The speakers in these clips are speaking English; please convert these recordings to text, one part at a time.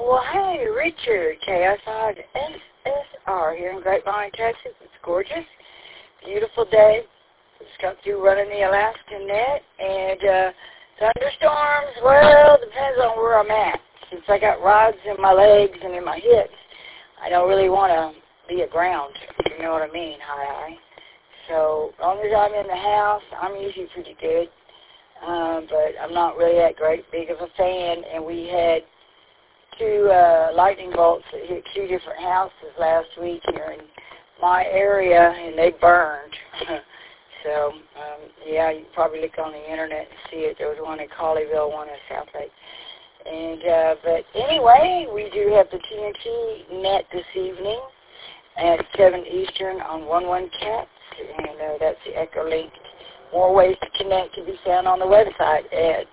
Well, hey, Richard, KSI SSR here in Grapevine, Texas. It's gorgeous, beautiful day. Just got through running the Alaskan net, and thunderstorms, well, depends on where I'm at. Since I got rods in my legs and in my hips, I don't really want to be at ground, if you know what I mean, high. So, as long as I'm in the house, I'm usually pretty good. But I'm not really that great big of a fan, and we had two lightning bolts that hit two different houses last week here in my area, and they burned. So, yeah, you can probably look on the internet and see it. There was one in Colleyville, one in South Lake. And, but anyway, we do have the TNT net this evening at 7 Eastern on 11 Cats, and that's the Echo Link. More ways to connect can be found on the website at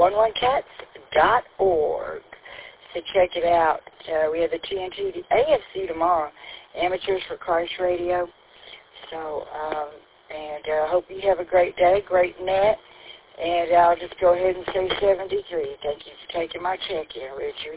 11cats.org. So check it out. We have the TNT, the AFC tomorrow, Amateurs for Christ Radio. So, and I hope you have a great day, great net. And I'll just go ahead and say 73. Thank you for taking my check in, Richard.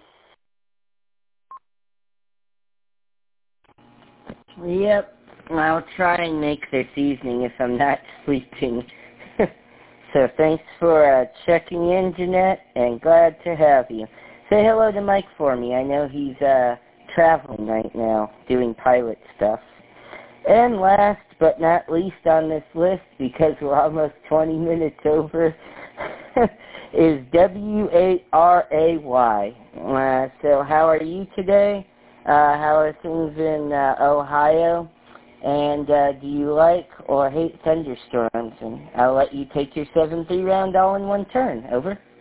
Yep. I'll try and make this evening if I'm not sleeping. So thanks for checking in, Jeanette, and glad to have you. Say hello to Mike for me. I know he's traveling right now, doing pilot stuff. And last but not least on this list, because we're almost 20 minutes over, is W-A-R-A-Y. So how are you today? How are things in Ohio? And do you like or hate thunderstorms? And I'll let you take your 7-3 round all in one turn. Over.